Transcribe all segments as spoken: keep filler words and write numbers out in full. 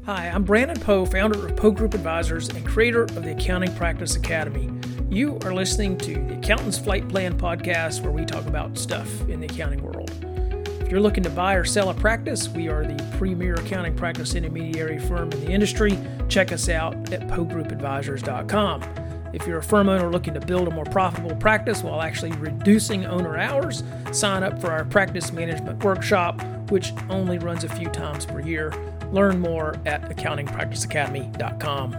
Hi, I'm Brandon Poe, founder of Poe Group Advisors and creator of the Accounting Practice Academy. You are listening to the Accountant's Flight Plan podcast, where we talk about stuff in the accounting world. If you're looking to buy or sell a practice, we are the premier accounting practice intermediary firm in the industry. Check us out at poe group advisors dot com. If you're a firm owner looking to build a more profitable practice while actually reducing owner hours, sign up for our practice management workshop, which only runs a few times per year. Learn more at accounting practice academy dot com.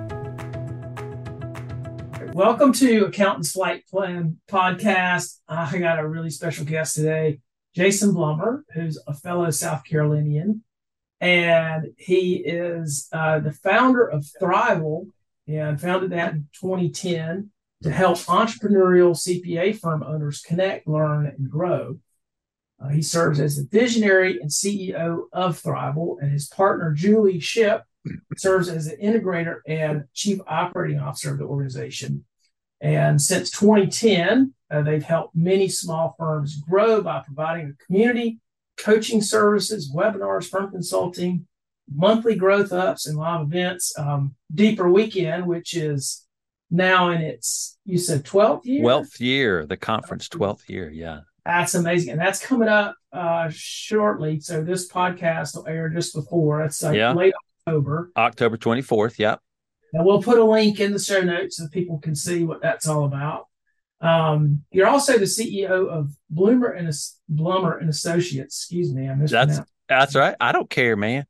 Welcome to Accountant's Flight Plan podcast. I got a really special guest today, Jason Blummer, who's a fellow South Carolinian, and he is uh, the founder of Thrival, and founded that in twenty ten to help entrepreneurial C P A firm owners connect, learn, and grow. Uh, he serves as the visionary and C E O of Thrival, and his partner, Julie Ship, serves as the integrator and chief operating officer of the organization. And since twenty ten, uh, they've helped many small firms grow by providing a community, coaching services, webinars, firm consulting, monthly growth ups, and live events. Um, Deeper Weekend, which is now in its, you said twelfth year? twelfth year, the conference, twelfth year, yeah. That's amazing. And that's coming up uh, shortly. So this podcast will air just before. It's like yeah. late October. October twenty-fourth, yeah. And we'll put a link in the show notes so people can see what that's all about. Um, you're also the C E O of Bloomer and Blummer and Associates. Excuse me, I mispronounced. That's that's right. I don't care, man.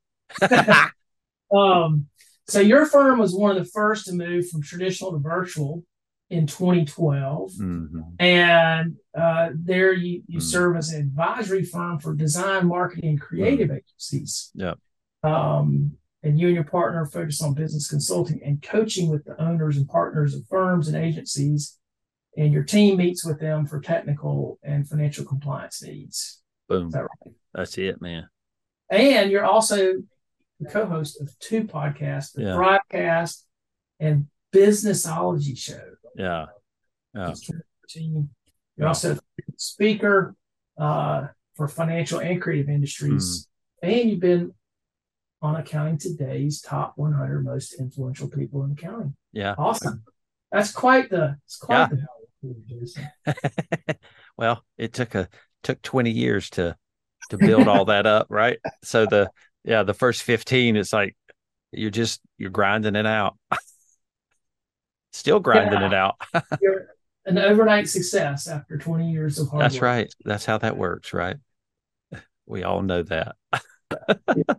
um, so your firm was one of the first to move from traditional to virtual in twenty twelve, mm-hmm. and uh, there you, you mm-hmm. serve as an advisory firm for design, marketing, and creative mm-hmm. agencies. Yeah. Um, and you and your partner focus on business consulting and coaching with the owners and partners of firms and agencies, and your team meets with them for technical and financial compliance needs. Boom. Is that right? That's it, man. And you're also the co-host of two podcasts, the yeah. Thrivecast and Businessology Show. Yeah. Yeah. You're yeah. also a speaker uh, for financial and creative industries. Mm. And you've been on Accounting Today's top one hundred most influential people in accounting. Yeah. Awesome. That's quite the, it's quite yeah. the. Well, it took a, took twenty years to, to build all that up. Right. So the, yeah, the first fifteen, it's like, you're just, you're grinding it out. Still grinding yeah. it out. You're an overnight success after twenty years of hard That's work. right. That's how that works, right? We all know that. yeah.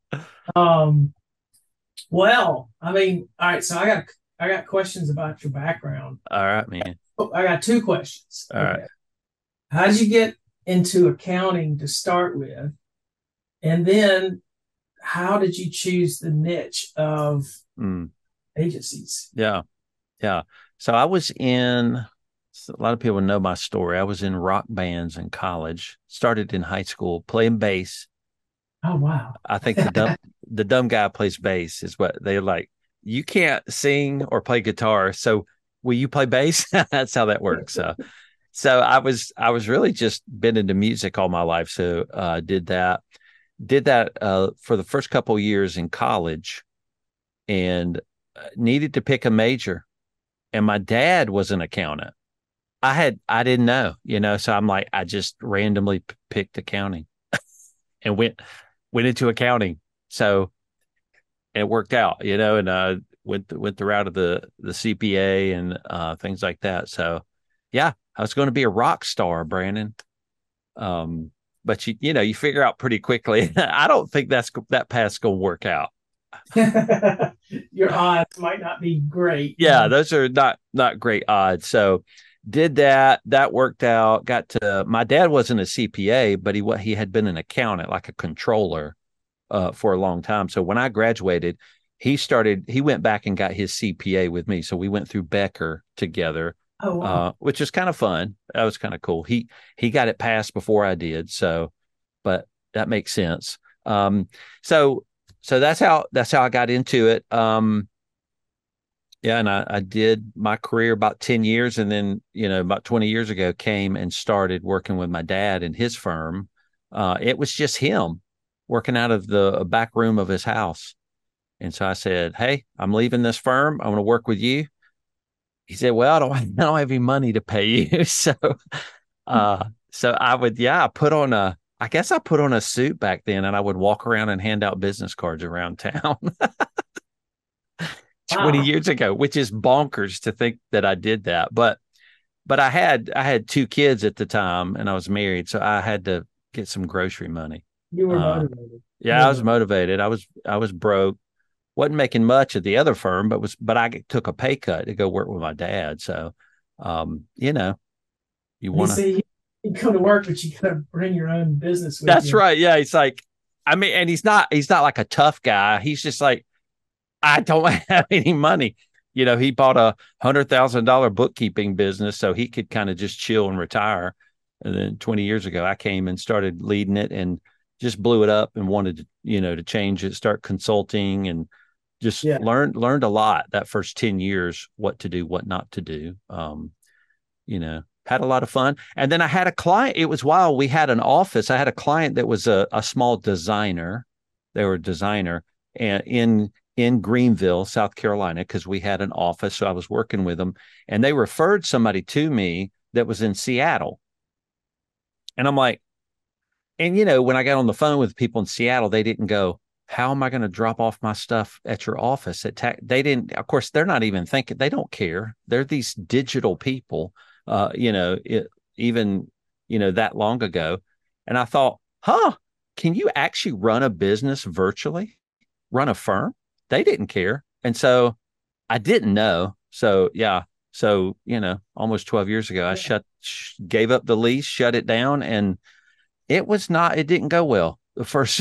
Um, well, I mean, all right. So I got I got questions about your background. All right, man. Oh, I got two questions. All okay. right. How did you get into accounting to start with? And then how did you choose the niche of mm. agencies? Yeah. Yeah. So I was in, a lot of people know my story. I was in rock bands in college, started in high school playing bass. Oh, wow. I think the dumb, the dumb guy plays bass is what they're like. You can't sing or play guitar. So will you play bass? That's how that works. So, so I was, I was really just been into music all my life. So I uh, did that, did that uh, for the first couple of years in college and needed to pick a major. And my dad was an accountant. I had, I didn't know, you know, so I'm like, I just randomly p- picked accounting and went, went into accounting. So it worked out, you know, and uh, went, went the route of the, the C P A and uh, things like that. So yeah, I was going to be a rock star, Brandon. Um, but you, you know, you figure out pretty quickly. I don't think that's, that path's going to work out. Your odds might not be great. Yeah, those are not not great odds. So did that. That worked out. Got to my dad wasn't a C P A, but he he had been an accountant, like a controller, uh, for a long time. So when I graduated, he started. He went back and got his C P A with me. So we went through Becker together, oh, wow. uh, which is kind of fun. That was kind of cool. He he got it passed before I did. So, but that makes sense. Um, so. So that's how that's how I got into it. Um, yeah, and I, I did my career about ten years, and then you know about twenty years ago came and started working with my dad and his firm. Uh, it was just him working out of the back room of his house, And so I said, "Hey, I'm leaving this firm. I want to work with you." He said, "Well, I don't, I don't have any money to pay you." So, uh, so I would, yeah, I put on a, I guess I put on a suit back then, and I would walk around and hand out business cards around town twenty Wow. years ago, which is bonkers to think that I did that. But, but I had, I had two kids at the time, and I was married, so I had to get some grocery money. You were Uh, motivated. You yeah, were I was motivated. motivated. I was, I was broke, wasn't making much at the other firm, but was, but I took a pay cut to go work with my dad. So, um, you know, you And he want to. said you, you come to work, but you got to bring your own business with That's you. right. Yeah, he's like, I mean, and he's not, he's not like a tough guy. He's just like, I don't have any money. You know, he bought a hundred thousand dollar bookkeeping business so he could kind of just chill and retire. And then twenty years ago, I came and started leading it and just blew it up and wanted to, you know, to change it, start consulting and just Yeah. learned learned a lot that first ten years, what to do, what not to do. Um, you know, had a lot of fun. And then I had a client. It was while we had an office. I had a client that was a, a small designer. They were a designer and in in Greenville, South Carolina, because we had an office. So I was working with them, and they referred somebody to me that was in Seattle. And I'm like, and you know, when I got on the phone with people in Seattle, they didn't go, "How am I going to drop off my stuff at your office?" At ta-? They didn't. Of course, they're not even thinking. They don't care. They're these digital people. Uh, you know, it, even you know that long ago, and I thought, huh, can you actually run a business virtually? Run a firm? They didn't care, and so I didn't know. So yeah. So you know, almost twelve years ago, I Yeah. shut, sh- gave up the lease, shut it down, and it was not, it didn't go well. The first,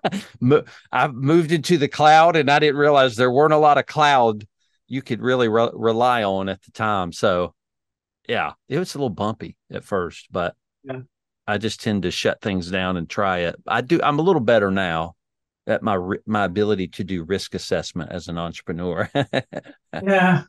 I moved into the cloud and I didn't realize there weren't a lot of cloud you could really re- rely on at the time. So, yeah, it was a little bumpy at first, but Yeah. I just tend to shut things down and try it. I do, I'm a little better now at my my ability to do risk assessment as an entrepreneur. Yeah.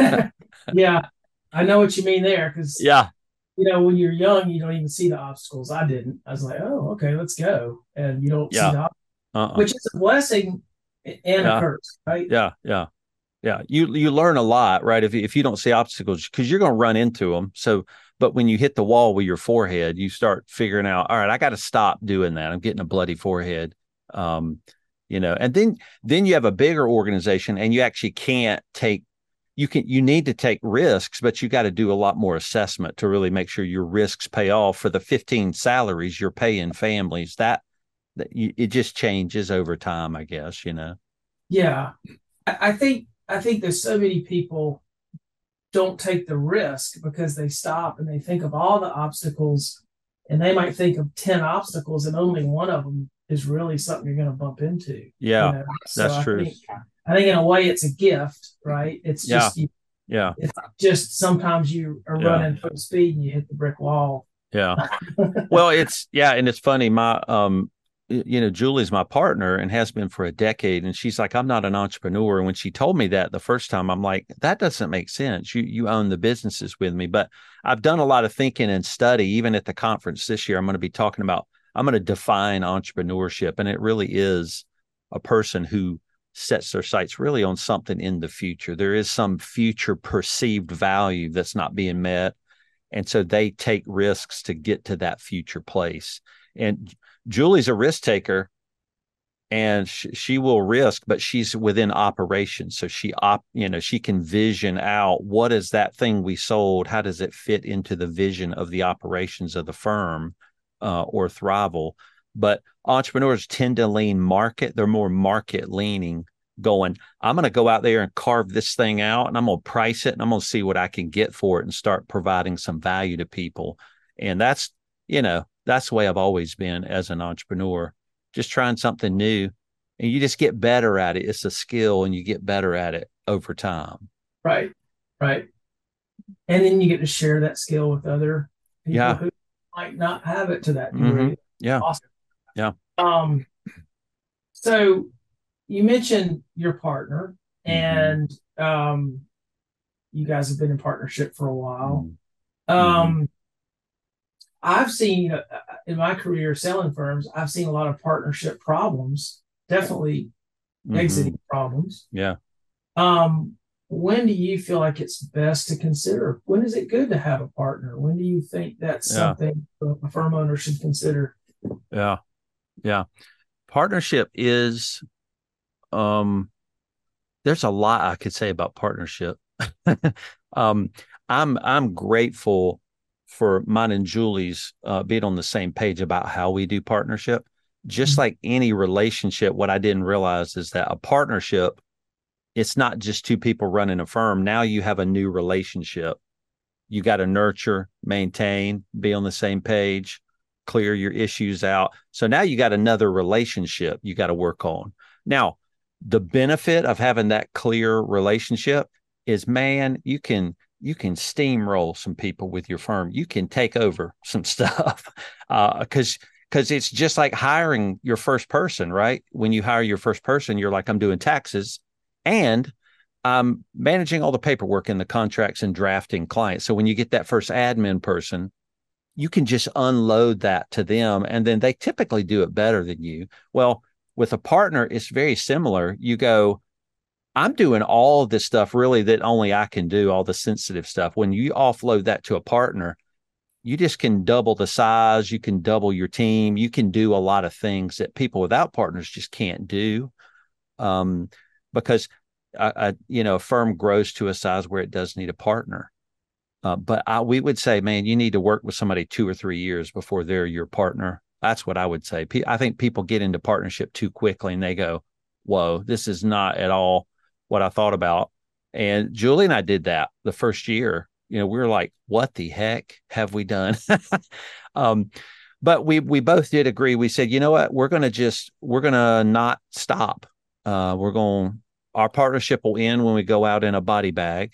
Yeah. I know what you mean there because, Yeah, you know, when you're young, you don't even see the obstacles. I didn't. I was like, oh, okay, let's go. And you don't see yeah, the, ob- uh-uh. which is a blessing and a Yeah, curse, right? yeah, yeah. Yeah, you you learn a lot, right? If if you don't see obstacles, because you're going to run into them. So, but when you hit the wall with your forehead, you start figuring out, all right, I got to stop doing that. I'm getting a bloody forehead, um, you know. And then then you have a bigger organization, and you actually can't take. You can you need to take risks, but you got to do a lot more assessment to really make sure your risks pay off for the fifteen salaries you're paying families. That, that you, it just changes over time, I guess. You know. Yeah. I, I think I think there's so many people don't take the risk because they stop and they think of all the obstacles and they might think of ten obstacles and only one of them is really something you're going to bump into, you Yeah, know. So that's I true. think I think in a way it's a gift, right? It's Yeah, just you yeah. it's just sometimes you are Yeah. running full speed and you hit the brick wall. Yeah. Well, it's yeah, and it's funny. My um, you know, Julie's my partner and has been for a decade, and she's like, I'm not an entrepreneur. And when she told me that the first time, I'm like, that doesn't make sense. You you own the businesses with me, but I've done a lot of thinking and study. Even at the conference this year, I'm going to be talking about. I'm going to define entrepreneurship, and it really is a person who sets their sights really on something in the future. There is some future perceived value that's not being met, and so they take risks to get to that future place. And Julie's a risk taker and sh- she will risk, but she's within operations. So she op, you know, she can vision out what is that thing we sold? How does it fit into the vision of the operations of the firm uh, or Thrival? But entrepreneurs tend to lean market. They're more market leaning, going, I'm going to go out there and carve this thing out and I'm going to price it and I'm going to see what I can get for it and start providing some value to people. And that's, you know, that's the way I've always been as an entrepreneur, just trying something new and you just get better at it. It's a skill and you get better at it over time. Right. Right. And then you get to share that skill with other people Yeah. who might not have it to that Mm-hmm. degree. Yeah. Awesome. Yeah. Um, so you mentioned your partner Mm-hmm. and um, you guys have been in partnership for a while. Mm-hmm. Um, I've seen uh, in my career selling firms, I've seen a lot of partnership problems. Definitely exiting Mm-hmm. problems. Yeah. Um, when do you feel like it's best to consider? When is it good to have a partner? When do you think that's Yeah. something a firm owner should consider? Yeah. Yeah. Partnership is, um, there's a lot I could say about partnership. um, I'm I'm grateful for mine and Julie's uh, being on the same page about how we do partnership. Just like any relationship, what I didn't realize is that a partnership, it's not just two people running a firm. Now you have a new relationship. You got to nurture, maintain, be on the same page, clear your issues out. So now you got another relationship you got to work on. Now, the benefit of having that clear relationship is, man, you can you can steamroll some people with your firm. You can take over some stuff because uh, because it's just like hiring your first person, right? When you hire your first person, you're like, I'm doing taxes and I'm managing all the paperwork and the contracts and drafting clients. So when you get that first admin person, you can just unload that to them, and then they typically do it better than you. Well, with a partner, it's very similar. You go, I'm doing all this stuff really that only I can do, all the sensitive stuff. When you offload that to a partner, you just can double the size, you can double your team, you can do a lot of things that people without partners just can't do. Um, because a, a you know a firm grows to a size where it does need a partner. Uh, but I, we would say, man, you need to work with somebody two or three years before they're your partner. That's what I would say. I think people get into partnership too quickly and they go, whoa, this is not at all what I thought about. And Julie and I did that the first year. You know, we were like, what the heck have we done? um, but we we both did agree. We said, you know what, we're going to just, we're going to not stop. Uh, we're going, our partnership will end when we go out in a body bag.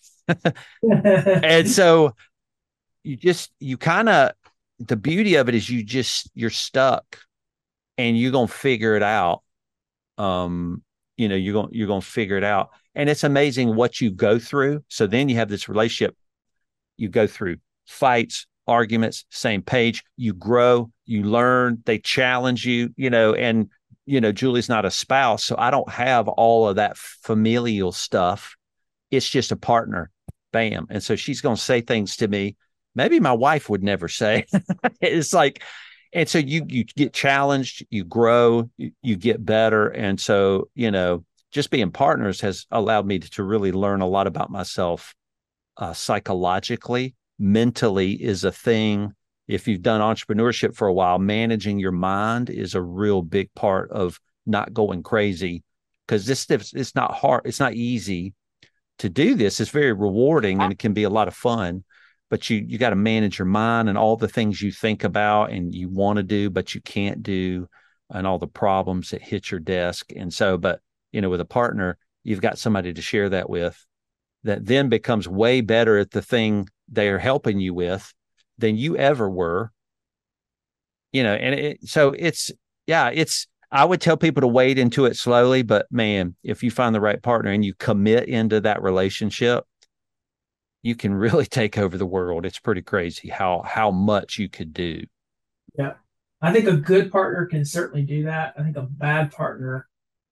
And so you just, you kind of, the beauty of it is you just, you're stuck and you're going to figure it out. Um, you know, you're going, you're going to figure it out. And it's amazing what you go through. So then you have this relationship, you go through fights, arguments, same page, you grow, you learn, they challenge you, you know, and, you know, Julie's not a spouse, so I don't have all of that familial stuff. It's just a partner. Bam. And so she's going to say things to me maybe my wife would never say. It's like, and so you you get challenged, you grow, you, you get better. And so, you know, just being partners has allowed me to, to really learn a lot about myself uh, psychologically. Mentally is a thing. If you've done entrepreneurship for a while, managing your mind is a real big part of not going crazy, because this it's not hard. It's not easy to do this. It's very rewarding and it can be a lot of fun, but you you got to manage your mind and all the things you think about and you want to do, but you can't do, and all the problems that hit your desk. And so, but, you know, with a partner, you've got somebody to share that with that then becomes way better at the thing they're helping you with than you ever were. You know, and it, so it's, yeah, it's, I would tell people to wade into it slowly, but man, if you find the right partner and you commit into that relationship, you can really take over the world. It's pretty crazy how how much you could do. Yeah. I think a good partner can certainly do that. I think a bad partner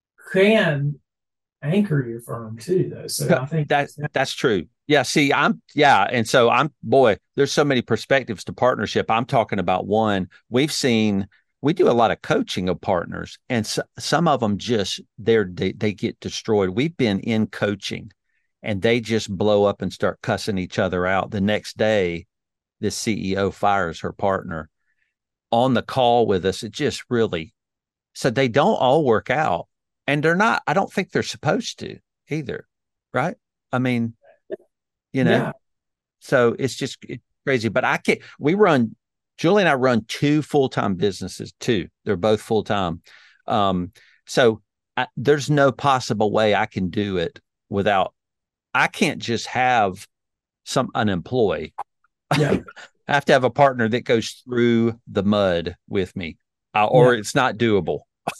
can anchor your firm too, though. So I think that that's true. Yeah. See, I'm yeah. And so I'm boy, there's so many perspectives to partnership. I'm talking about one. We've seen, we do a lot of coaching of partners, and so, some of them just they're they, they get destroyed. We've been in coaching and they just blow up and start cussing each other out. The next day, this C E O fires her partner on the call with us. It just really, so they don't all work out, and they're not, I don't think they're supposed to either. Right. I mean, you know, yeah. So it's just it's crazy, but I can't, we run, Julie and I run two full-time businesses too. They're both full-time. Um, so I, there's no possible way I can do it without, I can't just have some an employee. Yeah. I have to have a partner that goes through the mud with me, uh, or yeah. It's not doable.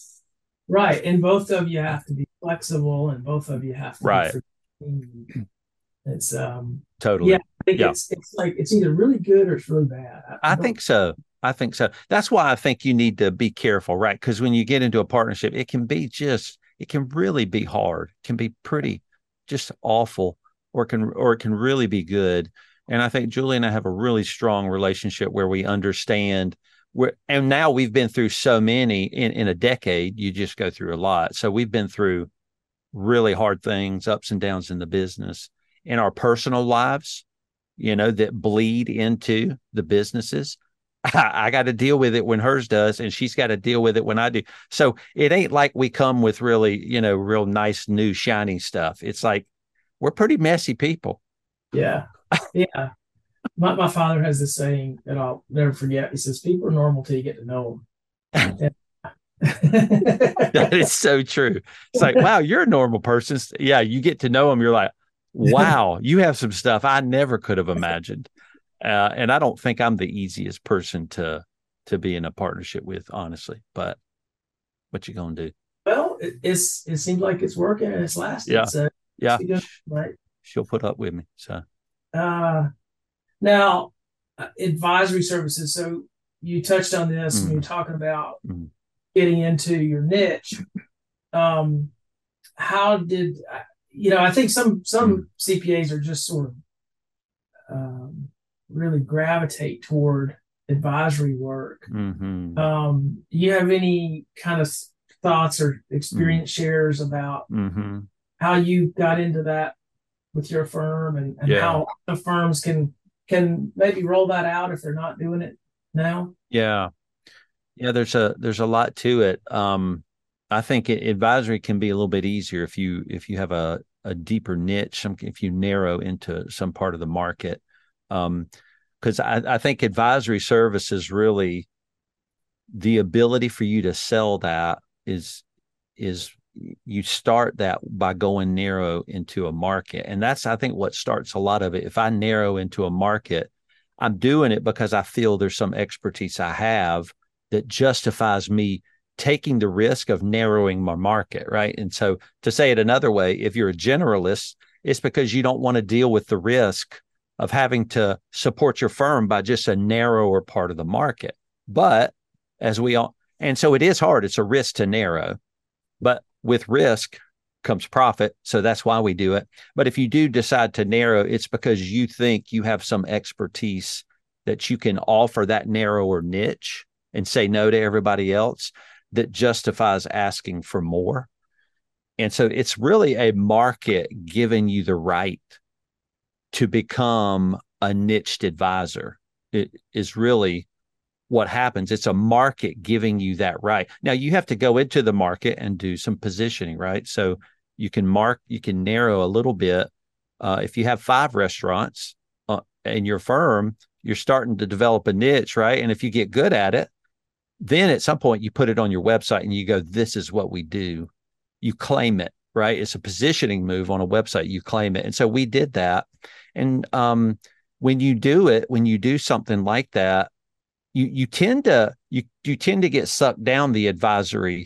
Right. And both of you have to be flexible, and both of you have to right. be It's um totally. Yeah, I think yeah. it's it's like it's either really good or it's really bad. I, I think so. I think so. That's why I think you need to be careful, right? Because when you get into a partnership, it can be just it can really be hard, it can be pretty just awful, or can or it can really be good. And I think Julie and I have a really strong relationship where we understand where, and now we've been through so many in, in a decade, you just go through a lot. So we've been through really hard things, ups and downs in the business, in our personal lives, you know, that bleed into the businesses. I, I got to deal with it when hers does, and she's got to deal with it when I do. So it ain't like we come with really, you know, real nice, new, shiny stuff. It's like we're pretty messy people. Yeah. Yeah. My, my father has this saying that I'll never forget. He says, people are normal till you get to know them. That is so true. It's like, wow, you're a normal person. Yeah, you get to know them. You're like, wow, you have some stuff I never could have imagined. Uh, and I don't think I'm the easiest person to to be in a partnership with, honestly. But what you gonna do? Well, it, it's it seems like it's working and it's lasting. Yeah, So yeah. good, right. She'll put up with me. So uh, now, uh, advisory services. So you touched on this mm. when you were talking about mm. getting into your niche. Um, how did you know? I think some some mm. C P As are just sort of um, really gravitate toward advisory work. Mm-hmm. Um, do you have any kind of thoughts or experience mm. shares about mm-hmm. how you got into that with your firm, and, and yeah. how the firms can can maybe roll that out if they're not doing it now? Yeah. Yeah, there's a there's a lot to it. Um, I think it, advisory can be a little bit easier if you if you have a, a deeper niche, some, if you narrow into some part of the market. Um, because I, I think advisory services, really, the ability for you to sell that is is you start that by going narrow into a market. And that's, I think, what starts a lot of it. If I narrow into a market, I'm doing it because I feel there's some expertise I have that justifies me taking the risk of narrowing my market, right? And so, to say it another way, if you're a generalist, it's because you don't want to deal with the risk of having to support your firm by just a narrower part of the market. But as we all, and so it is hard, it's a risk to narrow, but with risk comes profit. So that's why we do it. But if you do decide to narrow, it's because you think you have some expertise that you can offer that narrower niche and say no to everybody else, that justifies asking for more. And so it's really a market giving you the right to become a niched advisor. It is really what happens. It's a market giving you that right. Now, you have to go into the market and do some positioning, right? So you can mark, you can narrow a little bit. Uh, if you have five restaurants uh, in your firm, you're starting to develop a niche, right? And if you get good at it, then at some point you put it on your website and you go, this is what we do. You claim it, right? It's a positioning move on a website. You claim it. And so we did that. And um, when you do it, when you do something like that, you you tend to you you tend to get sucked down the advisory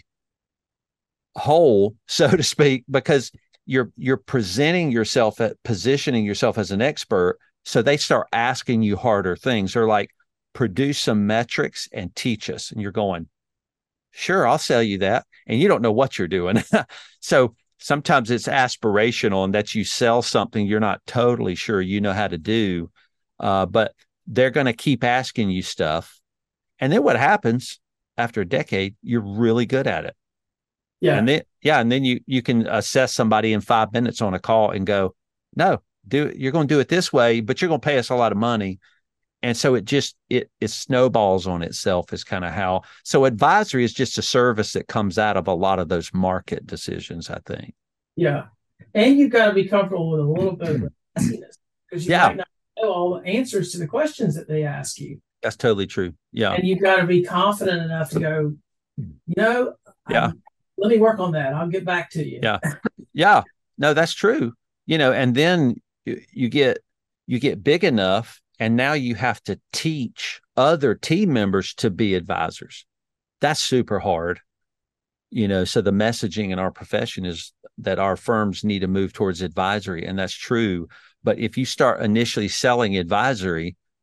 hole, so to speak, because you're you're presenting yourself at positioning yourself as an expert. So they start asking you harder things. They're like, produce some metrics and teach us. And you're going, sure, I'll sell you that. And you don't know what you're doing. So sometimes it's aspirational, and that you sell something you're not totally sure you know how to do. Uh, but they're going to keep asking you stuff. And then what happens after a decade, you're really good at it. Yeah. And then, yeah. And then you, you can assess somebody in five minutes on a call and go, no, do you're going to do it this way, but you're going to pay us a lot of money. And so it just, it, it snowballs on itself is kind of how, so advisory is just a service that comes out of a lot of those market decisions, I think. Yeah. And you've got to be comfortable with a little bit of messiness, because you yeah. might not know all the answers to the questions that they ask you. That's totally true. Yeah. And you've got to be confident enough to go, you know, yeah, I'm, let me work on that. I'll get back to you. Yeah. Yeah. No, that's true. You know, and then you, you get, you get big enough, and now you have to teach other team members to be advisors. That's super hard. You know, so the messaging in our profession is that our firms need to move towards advisory, and that's true. But if you start initially selling advisory,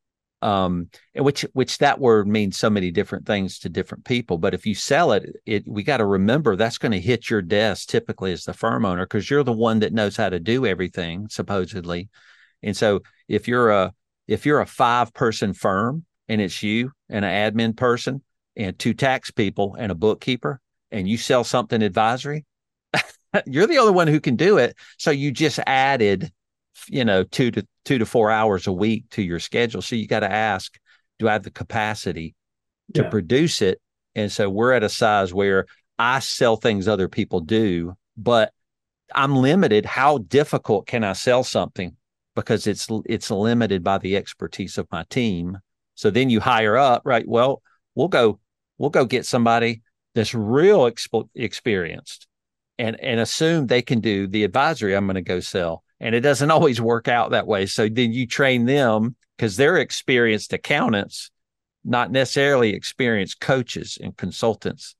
Um, and which which that word means so many different things to different people. But if you sell it, it we got to remember that's going to hit your desk typically as the firm owner, because you're the one that knows how to do everything supposedly. And so if you're a if you're a five person firm and it's you and an admin person and two tax people and a bookkeeper, and you sell something advisory, you're the only one who can do it. So you just added, you know, two to two to four hours a week to your schedule. So you got to ask, do I have the capacity to Yeah. produce it? And so we're at a size where I sell things other people do, but I'm limited. How difficult can I sell something? Because it's it's limited by the expertise of my team. So then you hire up, right? Well, we'll go we'll go get somebody that's real exp- experienced and and assume they can do the advisory I'm going to go sell. And it doesn't always work out that way. So then you train them because they're experienced accountants, not necessarily experienced coaches and consultants.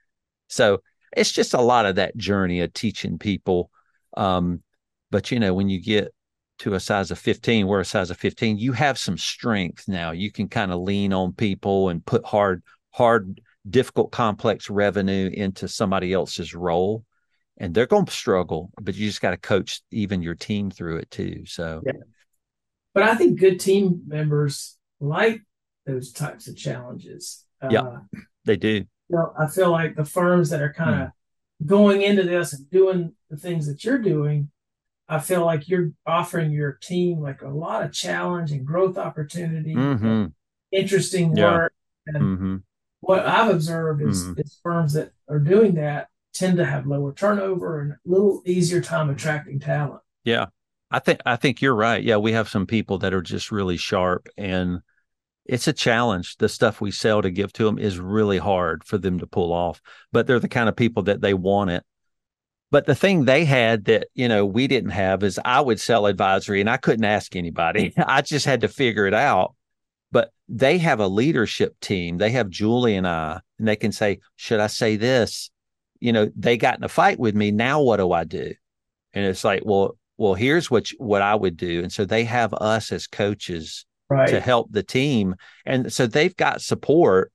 So it's just a lot of that journey of teaching people. Um, but, you know, when you get to a size of fifteen, we're a size of fifteen, you have some strength now. You can kind of lean on people and put hard, hard, difficult, complex revenue into somebody else's role. And they're going to struggle, but you just got to coach even your team through it too. So, yeah. But I think good team members like those types of challenges. yeah, uh, they do. You know, I feel like the firms that are kind of mm. going into this and doing the things that you're doing, I feel like you're offering your team like a lot of challenge and growth opportunity, mm-hmm. and interesting yeah. work. And mm-hmm. what I've observed is, mm-hmm. is firms that are doing that tend to have lower turnover and a little easier time attracting talent. Yeah, I think I think you're right. Yeah, we have some people that are just really sharp, and it's a challenge. The stuff we sell to give to them is really hard for them to pull off, but they're the kind of people that they want it. But the thing they had that, you know, we didn't have is I would sell advisory and I couldn't ask anybody. I just had to figure it out. But they have a leadership team. They have Julie and I, and they can say, should I say this? You know, they got in a fight with me. Now what do I do? And it's like, well, well, here's what you, what I would do. And so they have us as coaches right. to help the team. And so they've got support,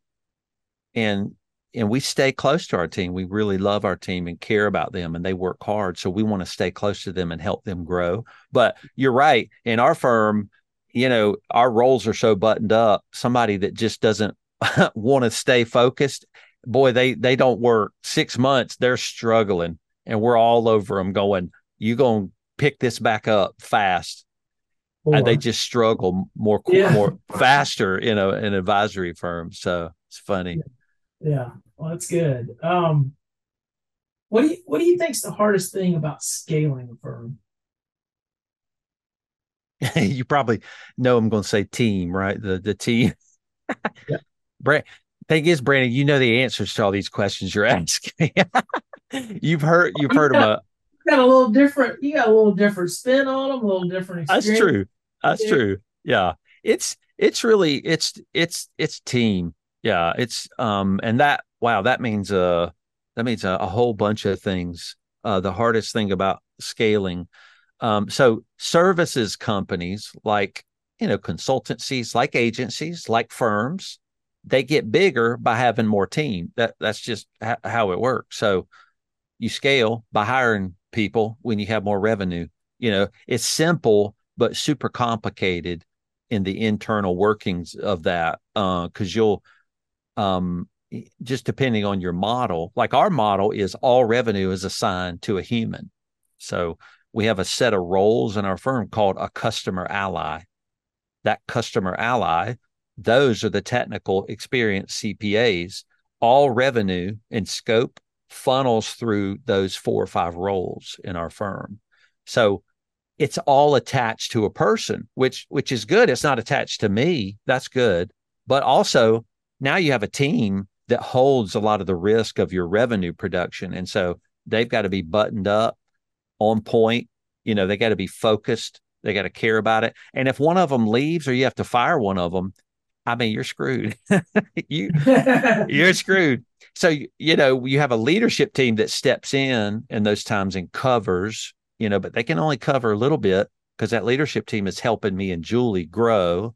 and and we stay close to our team. We really love our team and care about them, and they work hard. So we want to stay close to them and help them grow. But you're right. In our firm, you know, our roles are so buttoned up. Somebody that just doesn't want to stay focused, boy, they they don't work. Six months, they're struggling, and we're all over them going, you going to pick this back up fast. Or, and they just struggle more, yeah. more faster in a, an advisory firm. So it's funny. Yeah. yeah. Well, that's good. Um, what do you, what do you think is the hardest thing about scaling a firm? You probably know I'm going to say team, right? The, the team. Yeah. Brand, thing is, Brandon, you know the answers to all these questions you're asking. you've heard, you've heard them. A, got a little different, you got a little different spin on them, a little different experience. That's true. That's yeah. true. Yeah. It's, it's really, it's, it's, it's team. Yeah. It's, um, and that, wow, that means, uh, that means a, a whole bunch of things. Uh, the hardest thing about scaling. Um, so services companies like, you know, consultancies, like agencies, like firms, they get bigger by having more team. That that's just ha- how it works. So you scale by hiring people when you have more revenue. You know, it's simple, but super complicated in the internal workings of that. Uh, cause you'll, um, just depending on your model, like our model is all revenue is assigned to a human. So we have a set of roles in our firm called a customer ally. That customer ally, those are the technical experienced C P As. All revenue and scope funnels through those four or five roles in our firm. So it's all attached to a person, which which is good. It's not attached to me. That's good. But also now you have a team that holds a lot of the risk of your revenue production. And so they've got to be buttoned up, on point. You know, they got to be focused. They got to care about it. And if one of them leaves or you have to fire one of them, I mean, you're screwed. you, you're screwed. So, you know, you have a leadership team that steps in in those times and covers, you know, but they can only cover a little bit because that leadership team is helping me and Julie grow.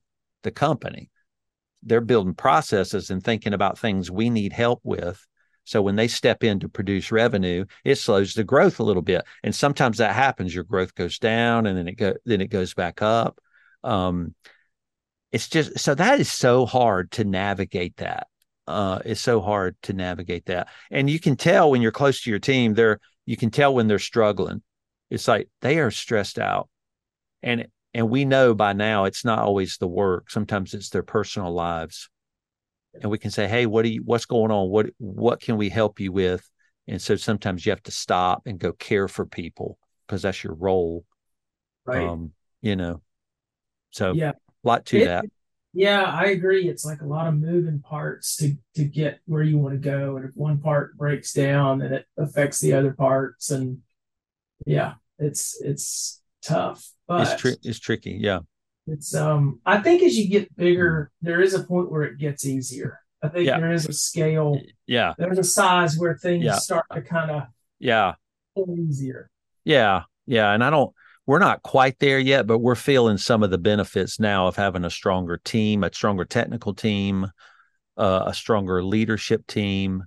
the company. They're building processes and thinking about things we need help with. So when they step in to produce revenue, it slows the growth a little bit. And sometimes that happens. Your growth goes down and then it go then it goes back up. Um, it's just so that is so hard to navigate that. Uh, it's so hard to navigate that. And you can tell when you're close to your team, they're you can tell when they're struggling. It's like they are stressed out. And And we know by now it's not always the work. Sometimes it's their personal lives. And we can say, hey, what do you, what's going on? What, what can we help you with? And so sometimes you have to stop and go care for people because that's your role. Right. Um, you know, so yeah, a lot to it, that. Yeah, I agree. It's like a lot of moving parts to, to get where you want to go. And if one part breaks down, then it affects the other parts. And yeah, it's, it's tough. But It's tri- it's tricky. Yeah. it's um I think as you get bigger, there is a point where it gets easier. I think Yeah. there is a scale, Yeah. there's a size where things Yeah. start to kind of Yeah. feel easier. Yeah. Yeah. And I don't, we're not quite there yet, but we're feeling some of the benefits now of having a stronger team, a stronger technical team, uh, a stronger leadership team.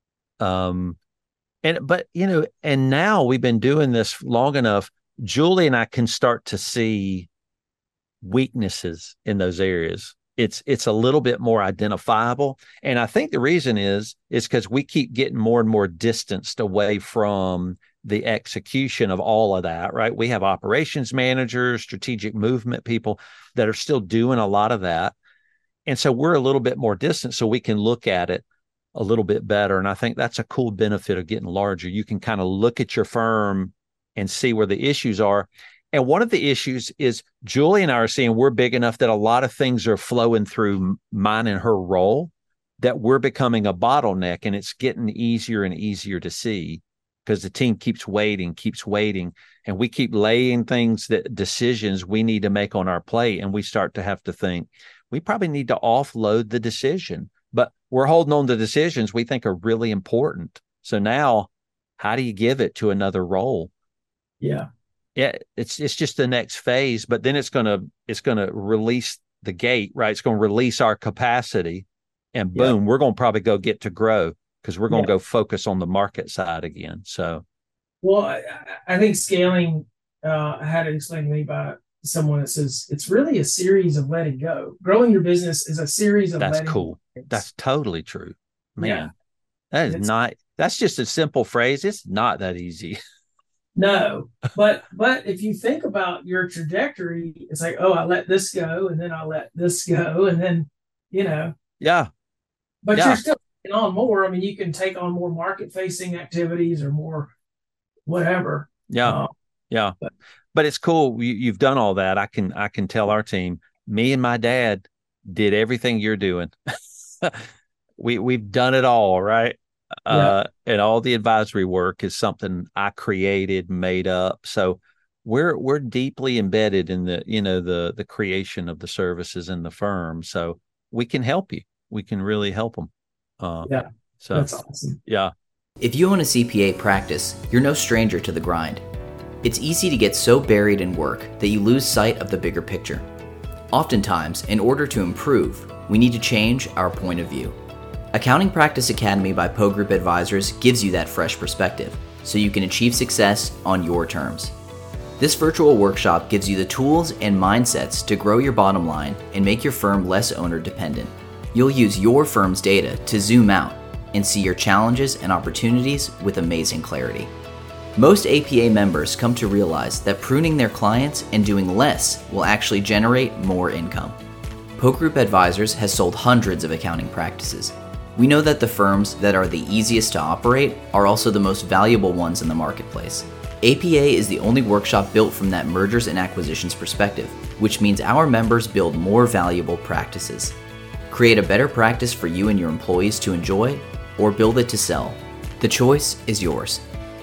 Um, and, but, you know, and now we've been doing this long enough. Julie and I can start to see weaknesses in those areas. It's it's a little bit more identifiable. And I think the reason is, is because we keep getting more and more distanced away from the execution of all of that, right? We have operations managers, strategic movement people that are still doing a lot of that. And so we're a little bit more distant so we can look at it a little bit better. And I think that's a cool benefit of getting larger. You can kind of look at your firm and see where the issues are. And one of the issues is Julie and I are seeing we're big enough that a lot of things are flowing through mine and her role that we're becoming a bottleneck, and it's getting easier and easier to see because the team keeps waiting, keeps waiting, and we keep laying things that decisions we need to make on our plate. And we start to have to think we probably need to offload the decision, but we're holding on to decisions we think are really important. So now how do you give it to another role? Yeah. Yeah, it's it's just the next phase, but then it's gonna it's gonna release the gate, right? It's gonna release our capacity, and boom, Yeah. we're gonna probably go get to grow because we're gonna Yeah. go focus on the market side again. So, Well, I, I think scaling, uh, I had it explained to me by someone that says it's really a series of letting go. Growing your business is a series of that's letting cool. go. That's totally true, man. Yeah. That is It's not. That's just a simple phrase. It's not that easy. No, but but if you think about your trajectory, it's like, oh, I let this go, and then I let this go, and then you know, Yeah, but yeah, you're still taking on more. I mean, you can take on more market facing activities or more whatever. yeah, Uh, yeah. but But it's cool. You, you've done all that. I can I can tell our team. Me and my dad did everything you're doing. we we've done it all, right? yeah, Uh, and all the advisory work is something I created, made up. So we're we're deeply embedded in the you know the the creation of the services in the firm. So we can help you. We can really help them. Uh, yeah, so that's awesome. yeah, If you own a C P A practice, you're no stranger to the grind. It's easy to get so buried in work that you lose sight of the bigger picture. Oftentimes, in order to improve, we need to change our point of view. Accounting Practice Academy by Poe Group Advisors gives you that fresh perspective, so you can achieve success on your terms. This virtual workshop gives you the tools and mindsets to grow your bottom line and make your firm less owner dependent. You'll use your firm's data to zoom out and see your challenges and opportunities with amazing clarity. Most A P A members come to realize that pruning their clients and doing less will actually generate more income. Poe Group Advisors has sold hundreds of accounting practices. We know that the firms that are the easiest to operate are also the most valuable ones in the marketplace. A P A is the only workshop built from that mergers and acquisitions perspective, which means our members build more valuable practices. Create a better practice for you and your employees to enjoy, or build it to sell. The choice is yours.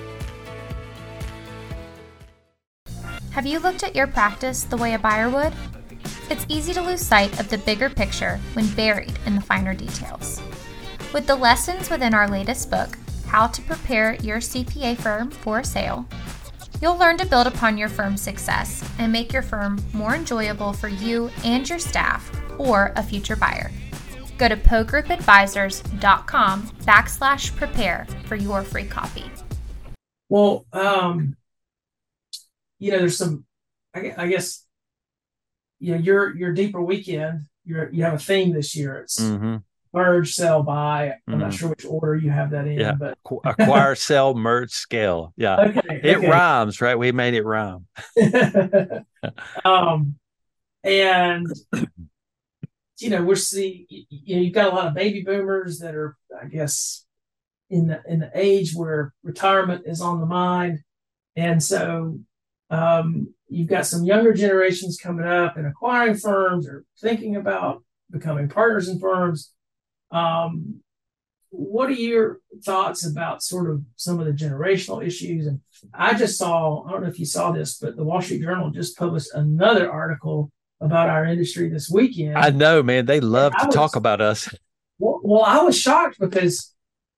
Have you looked at your practice the way a buyer would? It's easy to lose sight of the bigger picture when buried in the finer details. With the lessons within our latest book, How to Prepare Your C P A Firm for a Sale, you'll learn to build upon your firm's success and make your firm more enjoyable for you and your staff or a future buyer. Go to pogroupadvisors.com backslash prepare for your free copy. Well, um, you know, there's some, I, I guess, you know, your your deeper weekend, you're, you have a theme this year. It's Mm-hmm. merge, sell, buy. I'm Mm-hmm. not sure which order you have that in, Yeah. but Acquire, sell, merge, scale. Yeah. okay, It okay. rhymes, right? We made it rhyme. um, and you know, we're seeing, you know, you've got a lot of baby boomers that are, I guess, in the in the age where retirement is on the mind, and so um, you've got some younger generations coming up and acquiring firms or thinking about becoming partners in firms. Um, what are your thoughts about sort of some of the generational issues? And I just saw, I don't know if you saw this, but the Wall Street Journal just published another article about our industry this weekend. I know, man. They love I to was- talk about us. Well, well, I was shocked because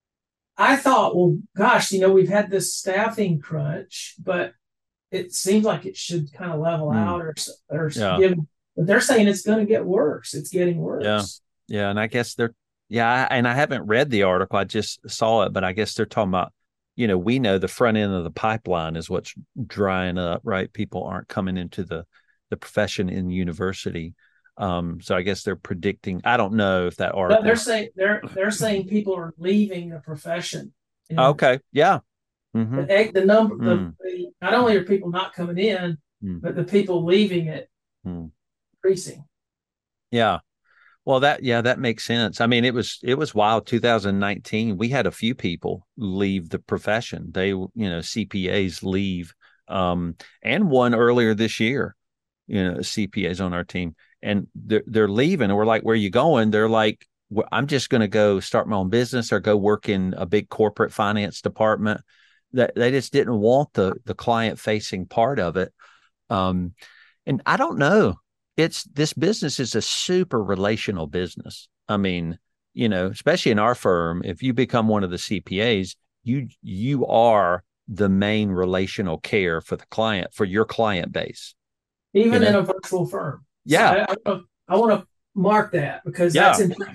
I thought, well, gosh, you know, we've had this staffing crunch, but it seems like it should kind of level Mm. out or, or Yeah. give, but they're saying it's going to get worse. It's getting worse. Yeah. Yeah. And I guess they're, yeah. I- And I haven't read the article. I just saw it, but I guess they're talking about, you know, we know the front end of the pipeline is what's drying up, right? People aren't coming into the, the profession in university. Um, so I guess they're predicting, I don't know if that But article. they're saying they're they're saying people are leaving the profession. And Okay. Yeah. Mm-hmm. The, egg- the number, the, Mm. the not only are people not coming in, Mm. but the people leaving it Mm. increasing. Yeah. Well, that, yeah, that makes sense. I mean, it was, it was wild. two thousand nineteen, we had a few people leave the profession. They, you know, C P As leave, um, and one earlier this year, you know, C P As on our team, and they're, they're leaving. And we're like, where are you going? They're like, well, I'm just going to go start my own business or go work in a big corporate finance department. That they just didn't want the, the client facing part of it. Um, and I don't know. It's this business is a super relational business. I mean, you know, especially in our firm, if you become one of the C P As, you you are the main relational care for the client, for your client base. Even You in know? a virtual firm. Yeah. So I, I, I want to mark that because Yeah. that's important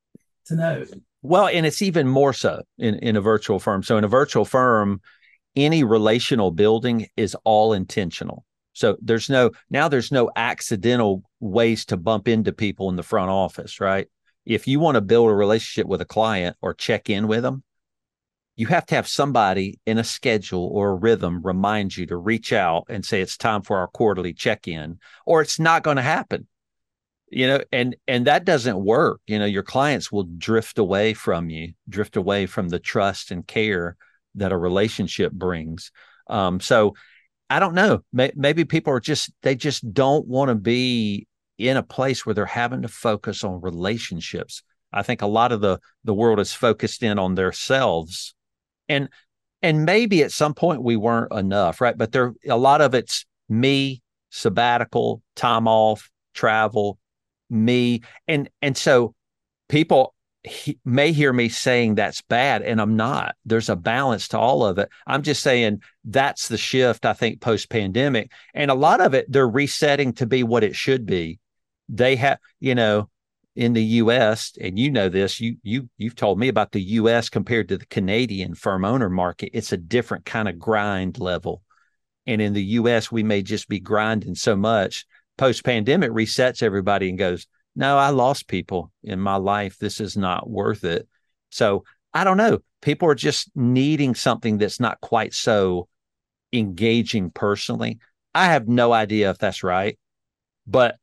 to know. Well, and it's even more so in, in a virtual firm. So in a virtual firm, any relational building is all intentional. So there's no, now there's no accidental ways to bump into people in the front office, right? If you want to build a relationship with a client or check in with them, you have to have somebody in a schedule or a rhythm remind you to reach out and say, it's time for our quarterly check-in, or it's not going to happen. You know, and, and that doesn't work. You know, your clients will drift away from you, drift away from the trust and care that a relationship brings. Um, so I don't know. Maybe people are just, they just don't want to be in a place where they're having to focus on relationships. I think a lot of the, the world is focused in on themselves, and, and maybe at some point we weren't enough, right? But there, a lot of it's me, sabbatical, time off, travel, me. And, and so people he may hear me saying that's bad, and I'm not. There's a balance to all of it. I'm just saying that's the shift, I think, post-pandemic. And a lot of it, they're resetting to be what it should be. They have, you know, in the U S, and you know this, you you you've told me about the U S compared to the Canadian firm owner market. It's a different kind of grind level. And in the U S, we may just be grinding so much. Post-pandemic resets everybody and goes, no, I lost people in my life. This is not worth it. So I don't know. People are just needing something that's not quite so engaging personally. I have no idea if that's right, but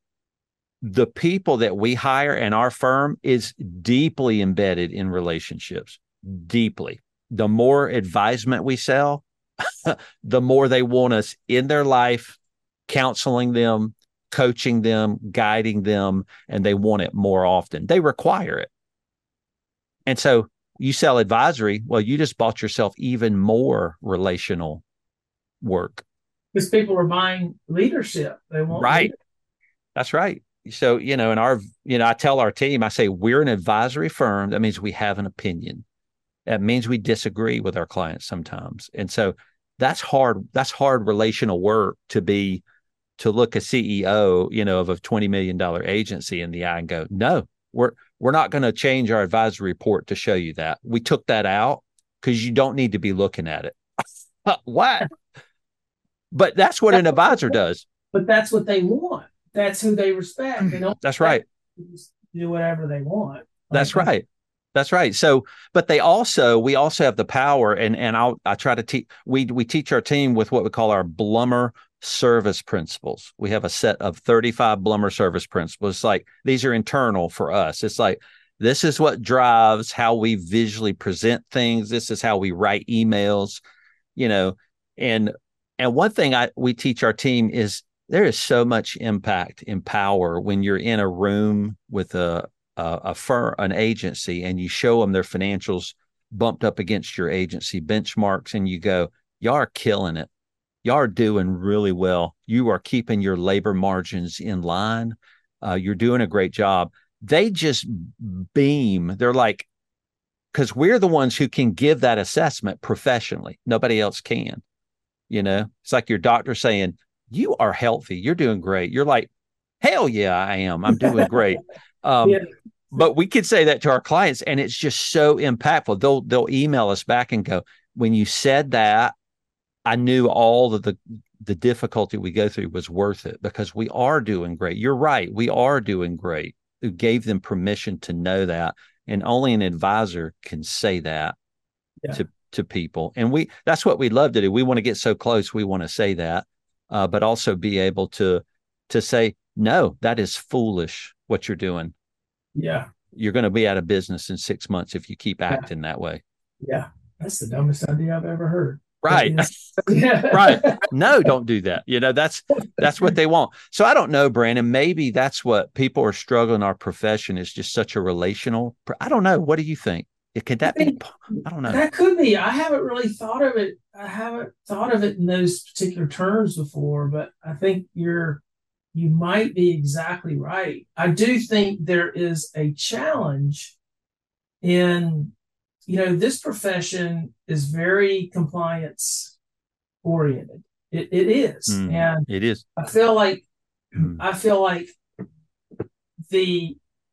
the people that we hire in our firm is deeply embedded in relationships, deeply. The more advisement we sell, the more they want us in their life, counseling them, coaching them, guiding them, and they want it more often. They require it. And so you sell advisory, well, you just bought yourself even more relational work. Because people are buying leadership. They want Right. leadership. That's right. So, you know, in our, you know, I tell our team, I say, we're an advisory firm. That means we have an opinion. That means we disagree with our clients sometimes. And so that's hard. That's hard relational work to be to look a C E O, you know, of a twenty million dollars agency in the eye and go, no, we're we're not going to change our advisory report to show you that. We took that out because you don't need to be looking at it. What? But that's what an advisor does. But that's what they want. That's who they respect. They don't That's right. Do whatever they want. That's right. That's right. So, but they also, we also have the power, and and I'll I try to teach. We we teach our team with what we call our Blummer service principles. We have a set of thirty-five Blummer service principles. It's like these are internal for us. It's like this is what drives how we visually present things. This is how we write emails. You know, and and one thing I we teach our team is there is so much impact and power when you're in a room with a a, a firm, an agency, and you show them their financials bumped up against your agency benchmarks, and you go, y'all are killing it. Y'all are doing really well. You are keeping your labor margins in line. Uh, you're doing a great job. They just beam. They're like, because we're the ones who can give that assessment professionally. Nobody else can. You know, it's like your doctor saying, you are healthy. You're doing great. You're like, hell yeah, I am. I'm doing great. Um, yeah. But we could say that to our clients, and it's just so impactful. They'll they'll email us back and go, when you said that, I knew all of the the difficulty we go through was worth it because we are doing great. You're right. We are doing great. Who gave them permission to know that. And only an advisor can say that yeah. to, to people. And we that's what we love to do. We want to get so close. We want to say that, uh, but also be able to to say, no, that is foolish what you're doing. Yeah. You're going to be out of business in six months if you keep acting yeah. that way. Yeah. That's the dumbest idea I've ever heard. Right. Yeah. Right. No, don't do that. You know, that's, that's what they want. So I don't know, Brandon, maybe that's what people are struggling. Our profession is just such a relational. I don't know. What do you think? Could that be? I don't know. That could be. I haven't really thought of it. I haven't thought of it in those particular terms before, but I think you're, you might be exactly right. I do think there is a challenge in, you know, this profession is very compliance oriented. It, it is. Mm, and it is. I feel like, mm. I feel like the,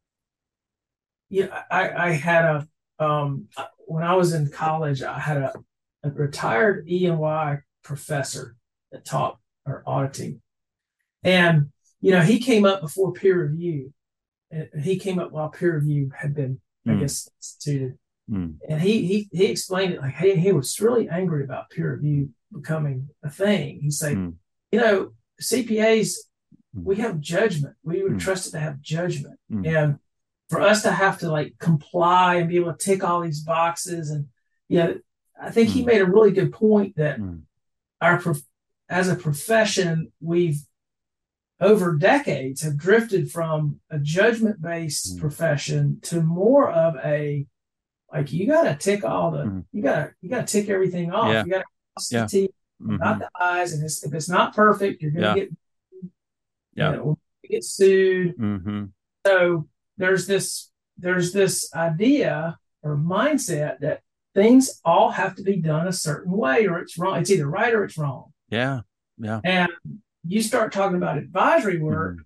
you know, I, I had a, um, when I was in college, I had a, a retired E and Y professor that taught our auditing. And, you know, he came up before peer review. And he came up while peer review had been, mm. I guess, instituted. Mm. And he, he he explained it like, hey, he was really angry about peer review becoming a thing. He said, mm. you know, C P As, mm. we have judgment. We were mm. trusted to have judgment. Mm. And for us to have to like comply and be able to tick all these boxes. And, you know, I think mm. he made a really good point that mm. our, as a profession, we've, over decades have drifted from a judgment-based mm. profession to more of a, like, you got to tick all the, mm. you got to, you got to tick everything off. Yeah. You got to cross yeah. the T, mm-hmm. not the I's. And it's, if it's not perfect, you're going to yeah. get, yeah. you know, get sued. Mm-hmm. So there's this, there's this idea or mindset that things all have to be done a certain way or it's wrong. It's either right or it's wrong. Yeah. Yeah. And you start talking about advisory work,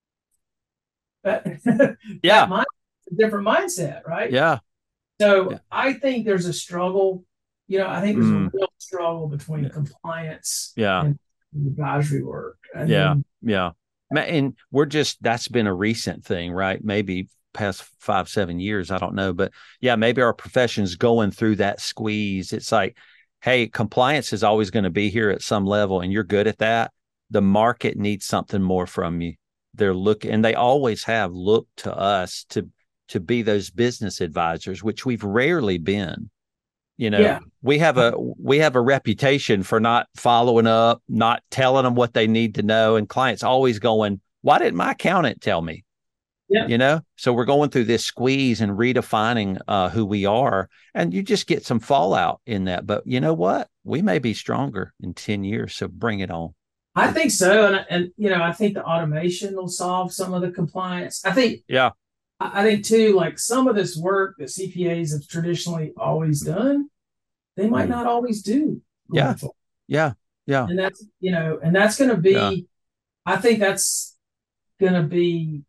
mm-hmm. but yeah, mind, a different mindset, right? Yeah. So yeah. I think there's a struggle. You know, I think there's mm. a real struggle between yeah. compliance yeah. and advisory work. And yeah. then, yeah. And we're just, that's been a recent thing, right? Maybe past five, seven years. I don't know. But yeah, maybe our profession's going through that squeeze. It's like, hey, compliance is always going to be here at some level and you're good at that. The market needs something more from you. They're looking, and they always have looked to us to to be those business advisors, which we've rarely been. You know, yeah. we have a we have a reputation for not following up, not telling them what they need to know, and clients always going, "Why didn't my accountant tell me?" Yeah. You know, so we're going through this squeeze and redefining uh, who we are, and you just get some fallout in that. But you know what? We may be stronger in ten years, so bring it on. I think so. And, and, you know, I think the automation will solve some of the compliance. I think, yeah, I, I think too, like some of this work that C P As have traditionally always done, they might mm. not always do. Yeah. Yeah. Yeah. And that's, you know, and that's going to be, yeah. I think that's going to be,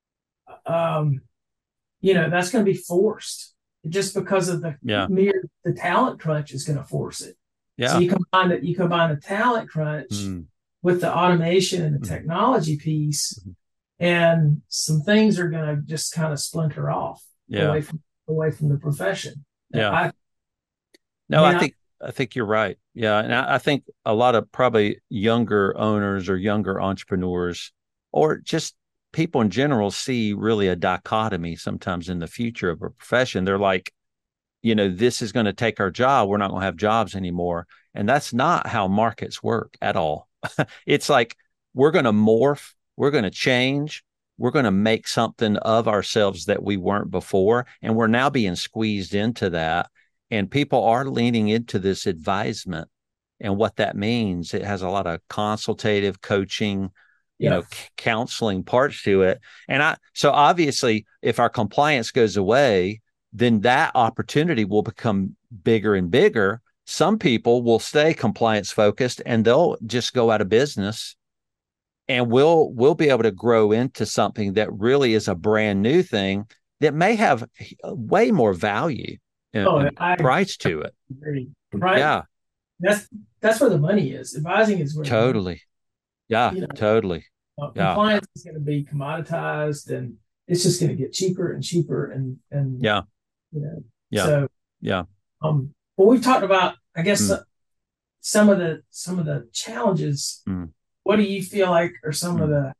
um, you know, that's going to be forced just because of the Yeah. mere the talent crunch is going to force it. Yeah. So you combine that you combine the talent crunch Mm. with the automation and the Mhm. technology piece, Mhm. and some things are going to just kind of splinter off Yeah. away from away from the profession. Yeah. I, No, I I mean, think I think you're right. Yeah, and I, I think a lot of probably younger owners or younger entrepreneurs, or just people in general, see really a dichotomy sometimes in the future of a profession. They're like, you know, this is going to take our job. We're not going to have jobs anymore, and that's not how markets work at all. It's like we're going to morph, we're going to change, we're going to make something of ourselves that we weren't before, and we're now being squeezed into that. And people are leaning into this advisement and what that means. It has a lot of consultative coaching, you yeah. know, c- counseling parts to it. And I, so obviously, if our compliance goes away, then that opportunity will become bigger and bigger. Some people will stay compliance focused and they'll just go out of business, and we'll we'll be able to grow into something that really is a brand new thing that may have way more value and, Oh, and I price to it. agree. Right. Yeah, That's that's where the money is. Advising is where the money, totally. Yeah, you know, totally. uh, Yeah, compliance is going to be commoditized, and it's just going to get cheaper and cheaper, and and yeah, you know. yeah, So yeah. um, well, we've talked about, I guess, Mm. uh, some of the some of the challenges. Mm. What do you feel like are some of Mm.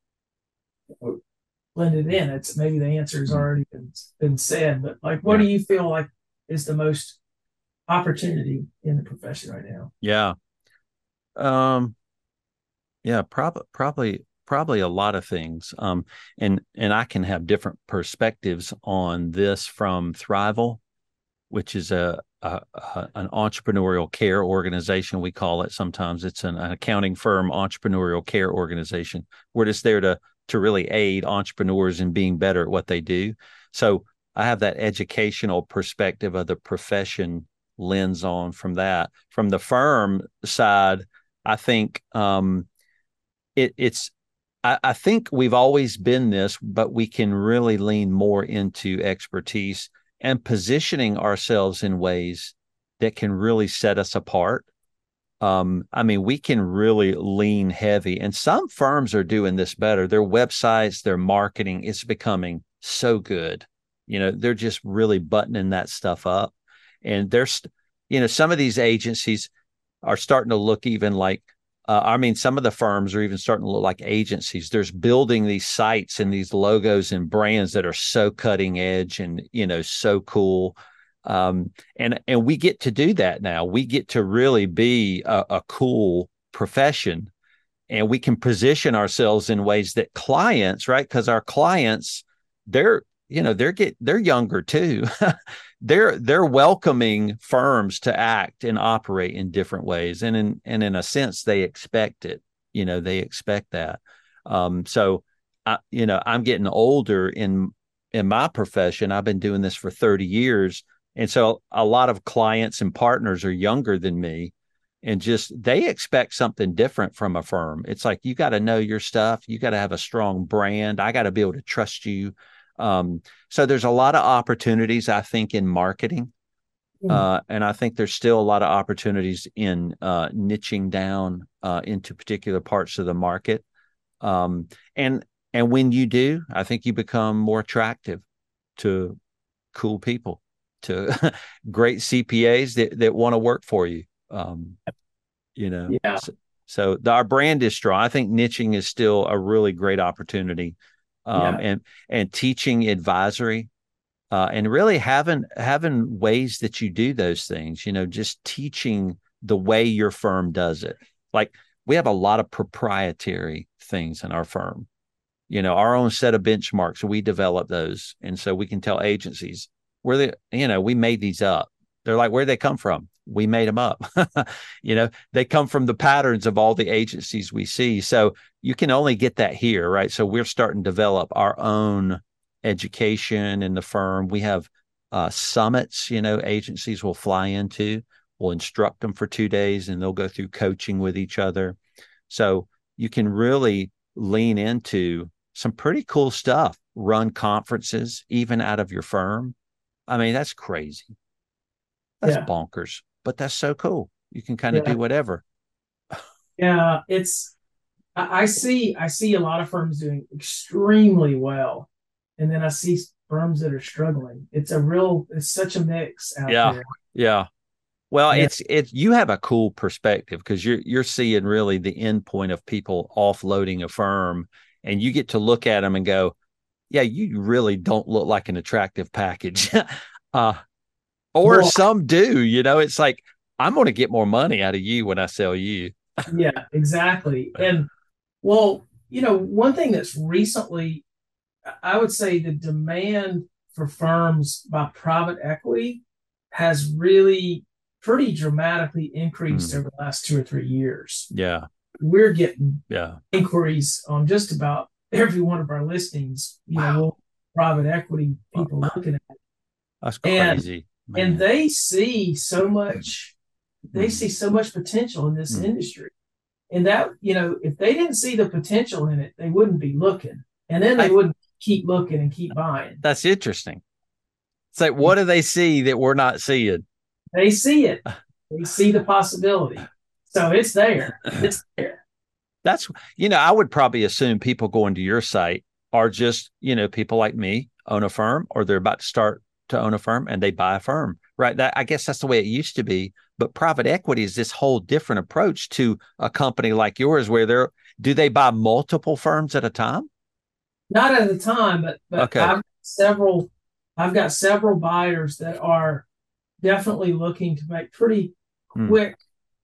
the blended in? It's maybe the answer has Mm. already been been said, but like, what Yeah. do you feel like is the most opportunity in the profession right now? Yeah. Um, yeah, prob- probably probably a lot of things. Um, and and I can have different perspectives on this from Thrival, which is a, a, a an entrepreneurial care organization. We call it sometimes. It's an, an accounting firm entrepreneurial care organization. We're just there to to really aid entrepreneurs in being better at what they do. So I have that educational perspective of the profession lens on from that. From the firm side, I think um, it, it's I, I think we've always been this, but we can really lean more into expertise and positioning ourselves in ways that can really set us apart. Um, I mean, we can really lean heavy, and some firms are doing this better. Their websites, their marketing is becoming so good. You know, they're just really buttoning that stuff up. And there's, you know, some of these agencies are starting to look even like, uh, I mean, some of the firms are even starting to look like agencies. There's building these sites and these logos and brands that are so cutting edge and, you know, so cool. Um, and and we get to do that now. We get to really be a, a cool profession, and we can position ourselves in ways that clients, right? Because our clients, they're you know they're get they're younger too. they're they're welcoming firms to act and operate in different ways, and in and in a sense, they expect it. You know, they expect that. Um, so, I, you know, I'm getting older in in my profession. I've been doing this for thirty years. And so a lot of clients and partners are younger than me, and just they expect something different from a firm. It's like, you got to know your stuff. You got to have a strong brand. I got to be able to trust you. Um, so there's a lot of opportunities, I think, in marketing. Uh, and I think there's still a lot of opportunities in uh, niching down uh, into particular parts of the market. Um, and and when you do, I think you become more attractive to cool people, to great C P As that, that want to work for you. Um, you know, Yeah. so, so the, our brand is strong. I think niching is still a really great opportunity. Um, Yeah. and, and teaching advisory, uh, and really having, having ways that you do those things, you know, just teaching the way your firm does it. Like, we have a lot of proprietary things in our firm, you know, our own set of benchmarks. We develop those. And so we can tell agencies, where they, you know, we made these up. They're like, where'd they come from? We made them up. You know, they come from the patterns of all the agencies we see. So you can only get that here, right? So we're starting to develop our own education in the firm. We have uh, summits, you know, agencies will fly into. We'll instruct them for two days and they'll go through coaching with each other. So you can really lean into some pretty cool stuff, run conferences, even out of your firm. I mean, that's crazy. That's Yeah. bonkers, but that's so cool. You can kind of Yeah. do whatever. Yeah. It's, I I see, I see a lot of firms doing extremely well. And then I see firms that are struggling. It's a real, it's such a mix out Yeah. there. Yeah. Well, Yeah. it's it's you have a cool perspective because you're you're seeing really the end point of people offloading a firm, and you get to look at them and go, yeah, you really don't look like an attractive package. uh, or Well, some do, you know, it's like, I'm going to get more money out of you when I sell you. yeah, exactly. And well, you know, one thing that's recently, I would say the demand for firms by private equity has really pretty dramatically increased Mm. over the last two or three years. Yeah. We're getting Yeah. inquiries on just about every one of our listings, you know, Wow. we'll- private equity Wow. people looking at it. That's And crazy. and man. they see so much, they Mm. see so much potential in this Mm. industry. And that, you know, if they didn't see the potential in it, they wouldn't be looking. And then they I- wouldn't keep looking and keep buying. That's interesting. It's like, what do they see that we're not seeing? They see it. They see the possibility. So it's there. It's there. That's, you know, I would probably assume people going to your site are just, you know, people like me, own a firm, or they're about to start to own a firm and they buy a firm, right? That, I guess that's the way it used to be. But private equity is this whole different approach to a company like yours, where they're, do they buy multiple firms at a time? Not at the time, but but Okay. I've got several I've got several buyers that are definitely looking to make pretty Hmm. quick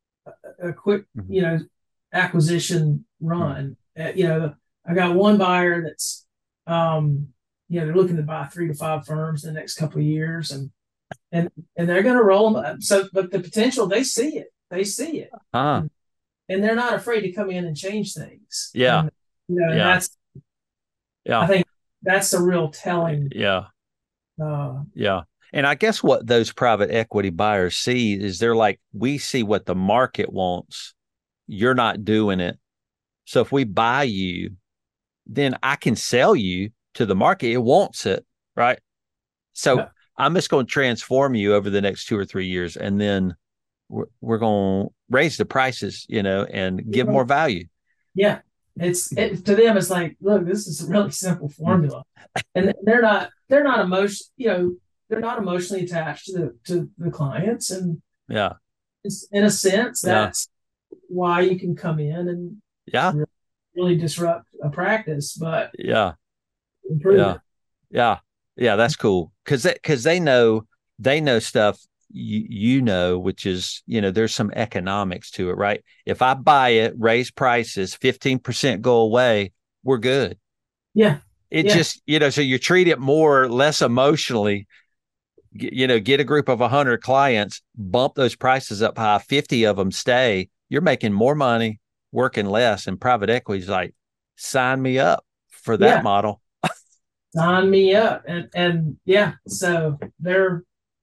a quick, Mhm. you know, acquisition run. Uh, you know, I got one buyer that's um, you know, they're looking to buy three to five firms in the next couple of years, and and and they're going to roll them up. So, but the potential, they see it, they see it, Huh. and, and they're not afraid to come in and change things. Yeah. And, you know, and Yeah. that's I Yeah. think that's a real telling. Yeah. Uh, Yeah. And I guess what those private equity buyers see is they're like, we see what the market wants. You're not doing it. So if we buy you, then I can sell you to the market. It wants it, right? So Yeah. I'm just going to transform you over the next two or three years, and then we're, we're going to raise the prices, you know, and give more value. yeah, it's it, to them. It's like, look, this is a really simple formula, and they're not they're not emotion, you know, they're not emotionally attached to the to the clients, and Yeah. it's, in a sense, Yeah. that's why you can come in and Yeah. really disrupt a practice, but Yeah. improve Yeah. it. Yeah. Yeah. That's cool. Cause they, cause they know, they know stuff you, you know, which is, you know, there's some economics to it, right? If I buy it, raise prices, fifteen percent go away, we're good. Yeah, It Yeah. just, you know, so you treat it more, less emotionally, G- you know, get a group of a hundred clients, bump those prices up high, fifty of them stay, you're making more money, working less. And private equity is like, sign me up for that Yeah. model. sign me up, and and yeah, so there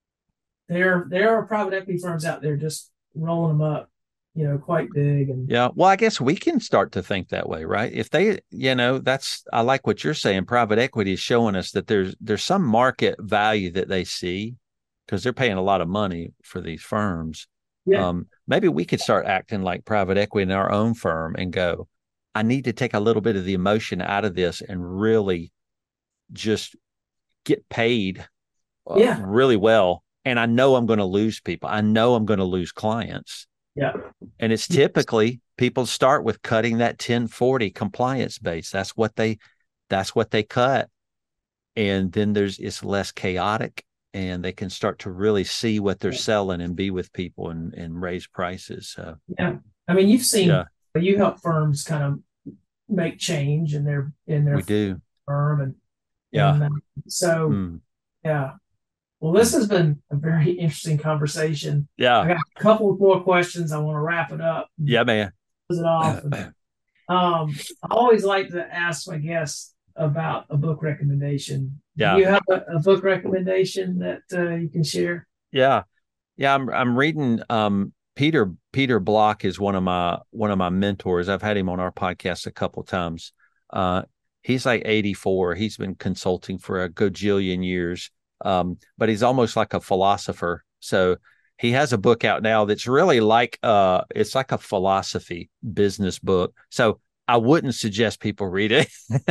there there are private equity firms out there just rolling them up, you know, quite big, and Yeah. Well, I guess we can start to think that way, right? If they, you know, that's, I like what you're saying. Private equity is showing us that there's, there's some market value that they see because they're paying a lot of money for these firms. yeah, Um, maybe we could start acting like private equity in our own firm and go, I need to take a little bit of the emotion out of this and really just get paid uh, Yeah. really well. And I know I'm going to lose people. I know I'm going to lose clients. yeah, And it's typically people start with cutting that ten forty compliance base. That's what they, that's what they cut. And then there's, it's less chaotic, and they can start to really see what they're selling and be with people and, and raise prices. So, yeah. I mean, you've seen Yeah. you help firms kind of make change in their in their we do. firm, and Yeah. and, uh, so Mm. yeah. Well, this has been a very interesting conversation. I Yeah. got a couple more questions. I want to wrap it up. Yeah, man. Close it off. And, um, I always like to ask my guests about a book recommendation. Yeah. Do you have a, a book recommendation that uh, you can share? Yeah. Yeah. I'm, I'm reading, um, Peter Peter Block is one of my one of my mentors. I've had him on our podcast a couple of times. Uh, he's like eighty-four. He's been consulting for a gajillion years, um, but he's almost like a philosopher. So he has a book out now that's really like uh, it's like a philosophy business book. So I wouldn't suggest people read it.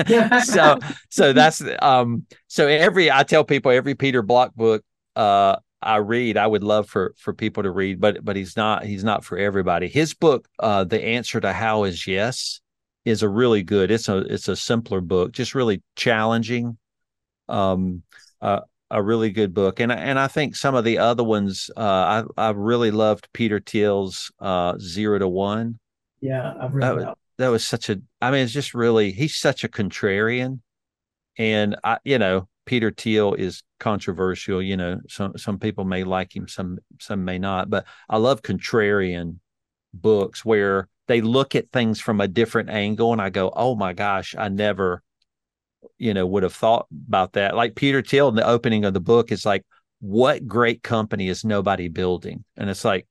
so so that's um so every I tell people every Peter Block book uh I read, I would love for for people to read, but but he's not he's not for everybody. His book, uh, The Answer to How is Yes, is a really good. It's a it's a simpler book, just really challenging. Um, uh, a really good book, and and I think some of the other ones, uh, I I really loved Peter Thiel's uh, Zero to One. Yeah, I've read that. that. That was such a. I mean, it's just really he's such a contrarian, and I you know. Peter Thiel is controversial. You know, some some people may like him, some some may not. But I love contrarian books where they look at things from a different angle, and I go, "Oh my gosh, I never, you know, would have thought about that." Like Peter Thiel in the opening of the book is like, "What great company is nobody building?" And it's like,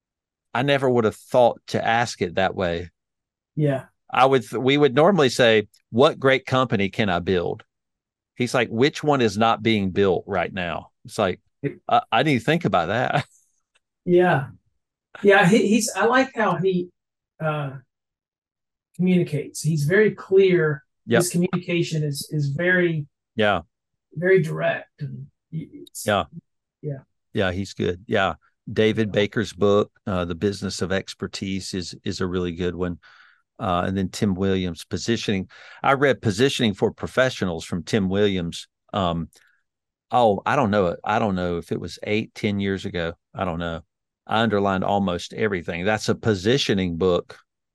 I never would have thought to ask it that way. Yeah, I would. We would normally say, "What great company can I build?" He's like, which one is not being built right now? It's like, I, I need to think about that. Yeah. Yeah. He, he's, I like how he uh, communicates. He's very clear. Yep. His communication is, is very, yeah, very direct. And yeah. Yeah. Yeah. He's good. Yeah. David Baker's book, uh, The Business of Expertise is, is a really good one. Uh, and then Tim Williams, Positioning. I read Positioning for Professionals from Tim Williams. Um, oh, I don't know. I don't know if it was eight, ten years ago. I don't know. I underlined almost everything. That's a positioning book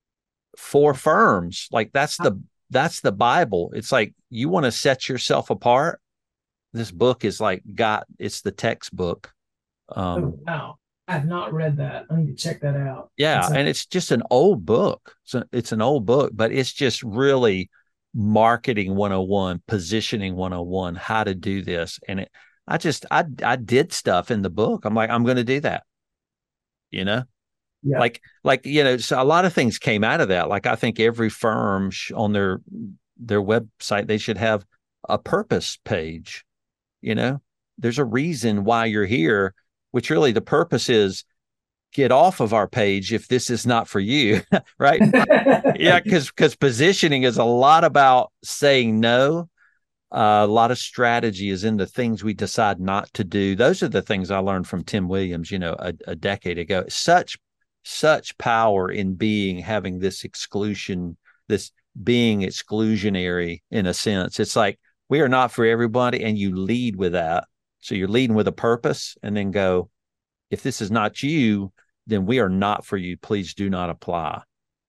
for firms. Like that's the that's the Bible. It's like you want to set yourself apart. This book is like got it's the textbook. Um, oh, wow. I have not read that. I need to check that out. Yeah, and it's just an old book. So it's an old book, but it's just really marketing one oh one, positioning one oh one, how to do this. And it, I just I I did stuff in the book. I'm like, I'm going to do that. You know? Yeah. Like like you know, so a lot of things came out of that. Like I think every firm sh- on their their website they should have a purpose page. You know? There's a reason why you're here. Which really the purpose is get off of our page if this is not for you, right? Yeah, because because positioning is a lot about saying no. Uh, a lot of strategy is in the things we decide not to do. Those are the things I learned from Tim Williams, you know, a, a decade ago. Such such power in being having this exclusion, this being exclusionary in a sense. It's like we are not for everybody, and you lead with that. So you're leading with a purpose and then go, if this is not you, then we are not for you. Please do not apply.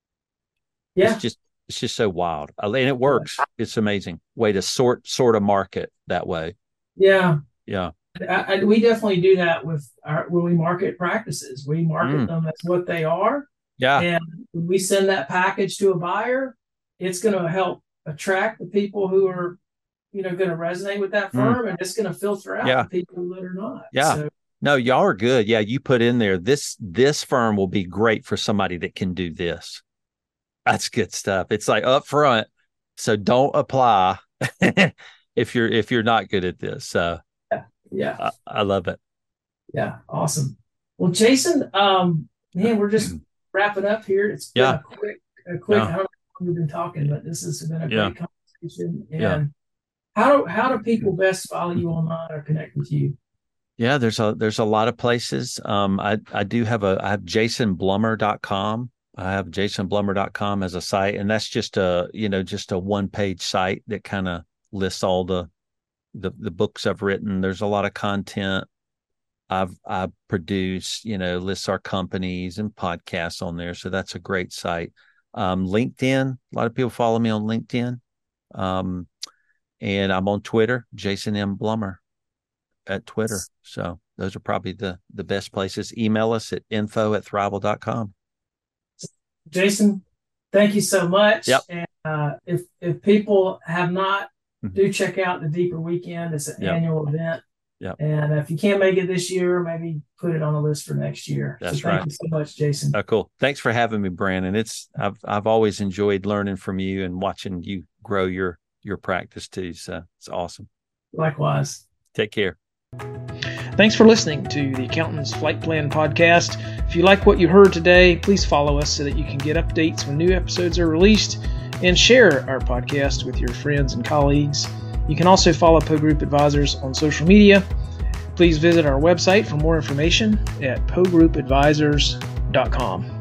Yeah. It's just, it's just so wild. And it works. It's amazing way to sort, sort of market that way. Yeah. Yeah. I, I, we definitely do that with our, when we market practices, we market Mm. them as what they are. Yeah. And when we send that package to a buyer, it's going to help attract the people who are, you know, going to resonate with that firm, mm. and it's going to filter out yeah. the people that are not. Yeah. So, no, y'all are good. Yeah. You put in there, this, this firm will be great for somebody that can do this. That's good stuff. It's like up front. So don't apply if you're, if you're not good at this. So yeah. yeah. I, I love it. Yeah. Awesome. Well, Jason, um, man, we're just wrapping up here. It's been yeah. a quick, a quick, yeah. I don't know how long we've been talking, but this has been a yeah. great conversation. And yeah. how do, how do people best follow you online or connect with you? Yeah, there's a, there's a lot of places. Um, I, I do have a, I have jason blummer dot com. I have jason blummer dot com as a site, and that's just a, you know, just a one page site that kind of lists all the, the, the books I've written. There's a lot of content I've, I produce, you know, lists our companies and podcasts on there. So that's a great site. Um, LinkedIn, a lot of people follow me on LinkedIn. Um, and I'm on Twitter, Jason M. Blummer at Twitter. So those are probably the, the best places. Email us at info at thrival dot com. Jason, thank you so much. Yep. And uh, if, if people have not, mm-hmm. do check out the Deeper Weekend. It's an yep. annual event. Yep. And if you can't make it this year, maybe put it on the list for next year. That's so thank right. you so much, Jason. Oh, cool. Thanks for having me, Brandon. It's I've I've always enjoyed learning from you and watching you grow your your practice too. So it's awesome. Likewise. Take care. Thanks for listening to the Accountant's Flight Plan Podcast. If you like what you heard today, please follow us so that you can get updates when new episodes are released, and share our podcast with your friends and colleagues. You can also follow Poe Group Advisors on social media. Please visit our website for more information at poe group advisors dot com.